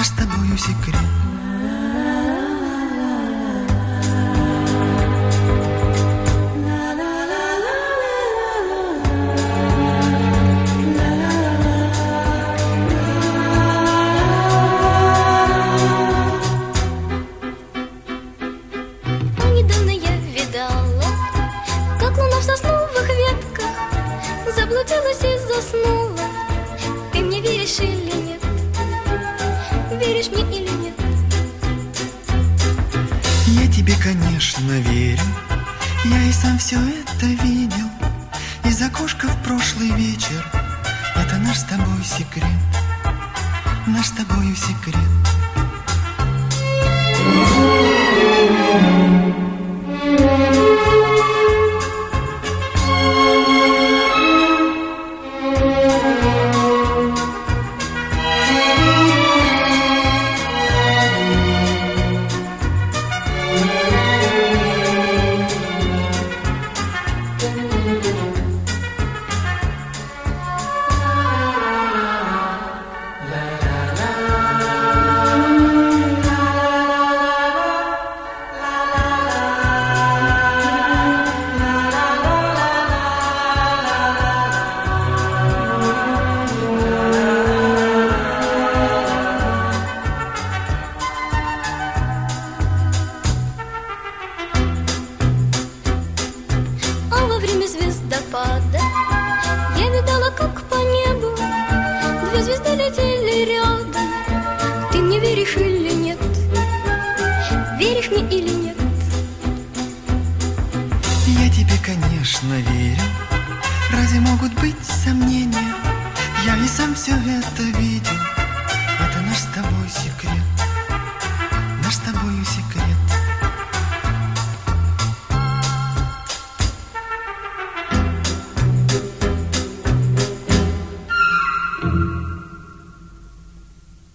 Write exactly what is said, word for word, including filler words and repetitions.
наш с тобою секрет. Недавно я видала, как луна в сосновых ветках заблудилась и заснула. Ты мне веришь или нет? Веришь мне или нет? Я тебе, конечно, верю. Я и сам все это видел из окошка в прошлый вечер. Это наш с тобой секрет, наш с тобою секрет. Звездопада я видала, как по небу две звезды летели рядом. Ты мне веришь или нет? Веришь мне или нет? Я тебе, конечно, верю. Разве могут быть сомнения? Я и сам все это видел. Это наш с тобой